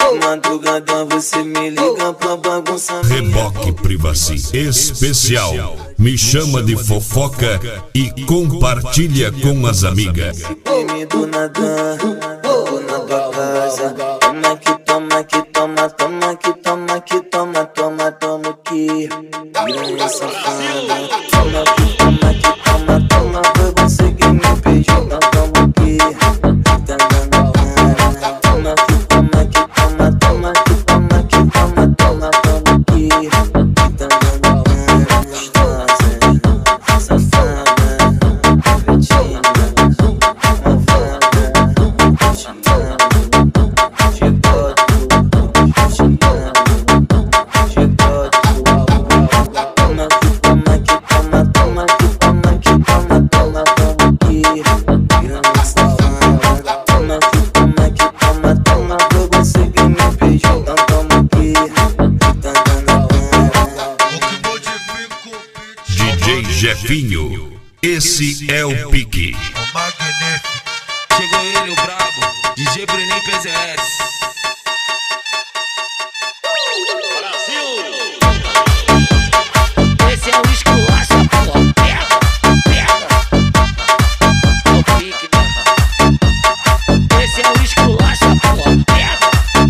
Madrugada você me liga pra bagunçar. Reboque Privacy especial. Me chama de fofoca e compartilha com as amigas. Do nada, vou na tua casa. Toma que toma que toma, toma que toma que toma, toma, toma que grande safada. Toma que toma que toma, toma, foi você que me pediu. Então toma que tá dando cara. Toma que toma que toma, toma que toma que toma, toma, toma que tá dando cara. Gostosa, safada, cretina. DJ Jefinho, esse é o pique. Chegou ele, o brabo, DJ Brenin PZS. Esse é o esculacha, pô, pega, pega. É o pique, né? Esse é o esculacha, pô, pega,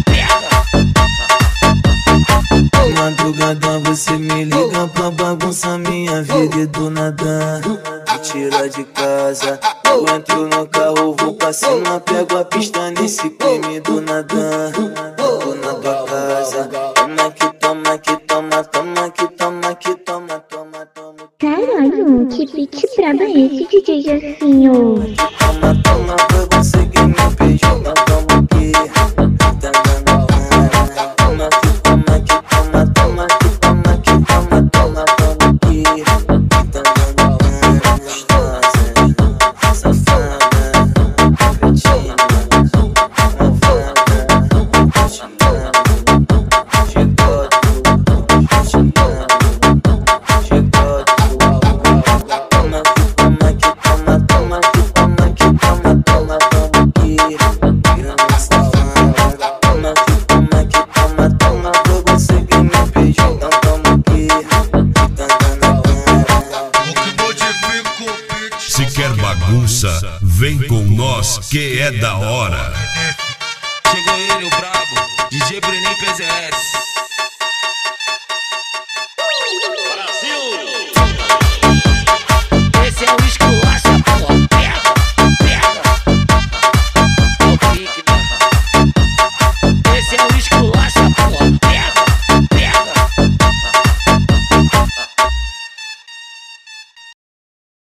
pega. Madrugada você me liga pra bagunçar minha vida e do nada me tira de casa. Eu entro no carro, vou pra cima, pego a pista nesse crime do nada. Vou na tua casa. Toma que toma que toma, toma que toma que toma, toma, toma. Caralho, que beat brabo é esse, DJ Jefinho? Toma, toma, foi você que me pediu. Então toma que tá dando cara. Toma que toma que toma, toma que toma que toma, toma, toma que tá dando cara. Gostosa, safada, cretina, malvada, xingando, chicote, xingando, chicote. Toma que toma que toma, toma que toma que toma, toma, toma que grande safada. Toma que toma que toma, toma, foi você que me pediu. Então toma que tá dando cara. Se quer bagunça, vem com nós que é da hora. Chegou ele, o brabo, DJ Brenin PZS. Esse é o esculacha, pô, pega, pega. É o pique, né? Esse é o esculacha.